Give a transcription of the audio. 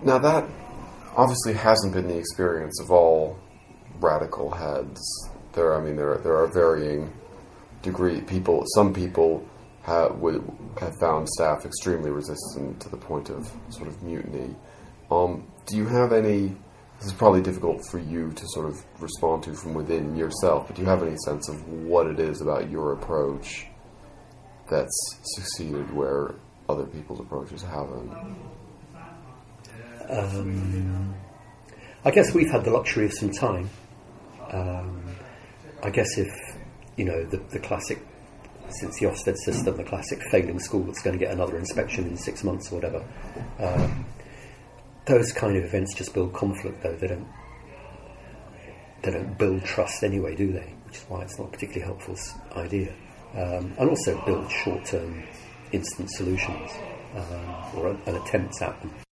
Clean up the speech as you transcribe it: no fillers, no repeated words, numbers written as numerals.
Now that obviously hasn't been the experience of all radical heads. There are varying degree. Some people have found staff extremely resistant to the point of sort of mutiny. Do you have any? This is probably difficult for you to sort of respond to from within yourself, but do you have any sense of what it is about your approach that's succeeded where other people's approaches haven't? I guess we've had the luxury of some time. I guess if, the classic, since the Ofsted system, the classic failing school that's going to get another inspection in 6 months or whatever, those kind of events just build conflict, though. They don't build trust anyway, do they? Which is why it's not a particularly helpful idea. And also build short-term instant solutions, or an attempt at them.